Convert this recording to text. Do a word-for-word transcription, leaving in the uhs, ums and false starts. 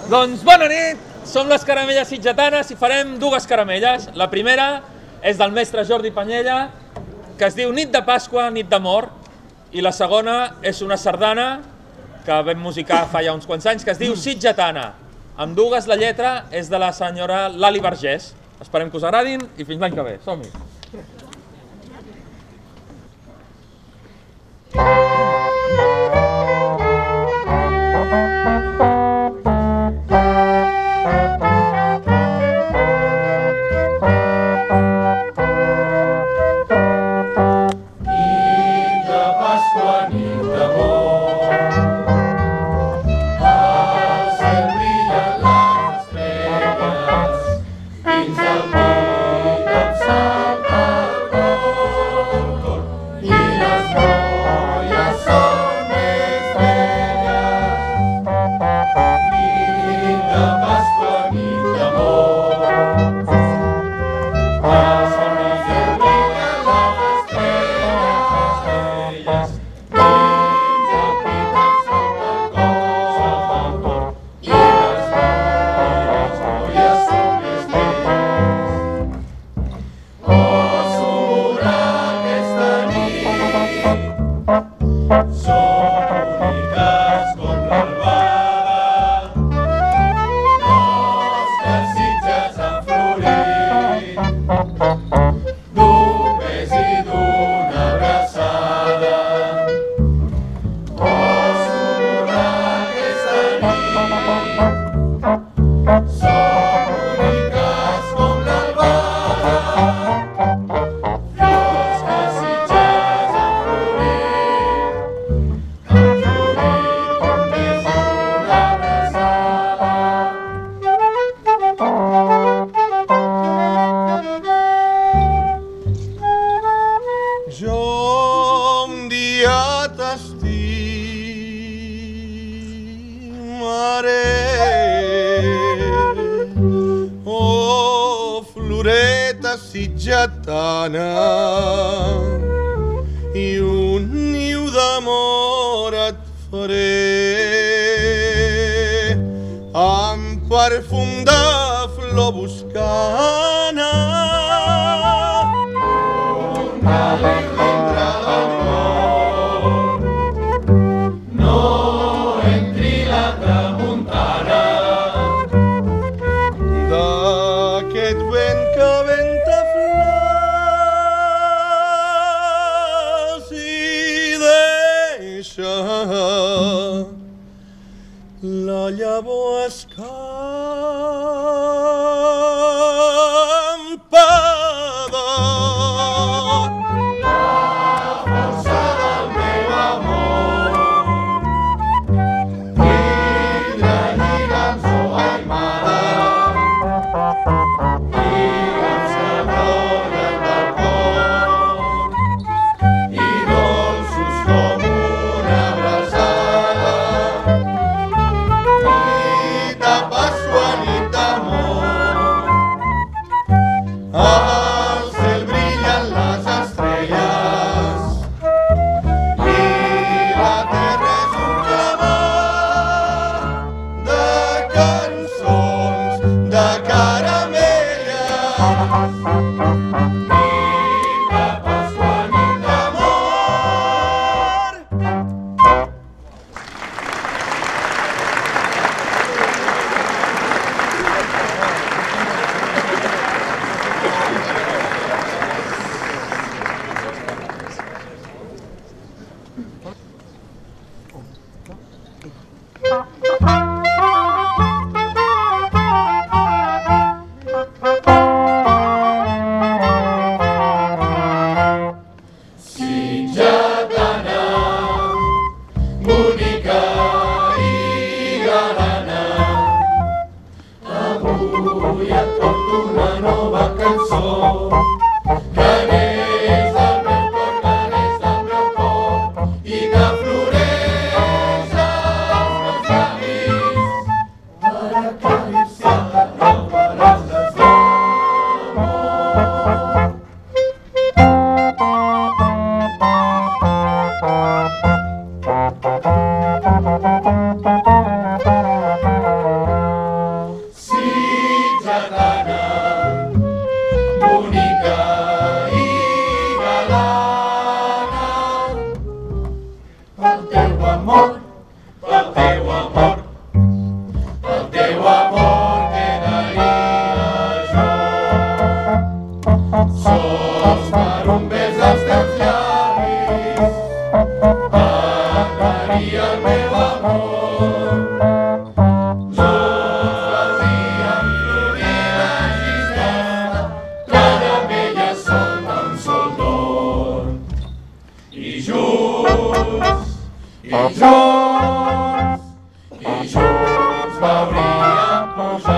Doncs bona nit, som les Caramelles Sitgetanes i farem dues caramelles. La primera és del mestre Jordi Panyella, que es diu Nit de Pasqua, nit d'amor, i la segona és una sardana que vam musicar fa ja uns quants anys, que es diu Sitgetana. Amb dues la lletra és de la senyora Lali Vergés. Esperem que us agradin i fins l'any que ve. Som-hi! Sitgetana i un niu d'amor et faré amb perfum de flor boscana. Un caliu dintre del cor, no entri la tramuntana d'aquest vent que venta la llavor escampada. La força del meu amor tindrà lligançó aimada i l'encerrolla del cor i dolços com una abraçada. Al cel brillen les estrelles i la terra és un clamor de cançons, de caramelles. Nit de Pasqua, nit d'amor. Thank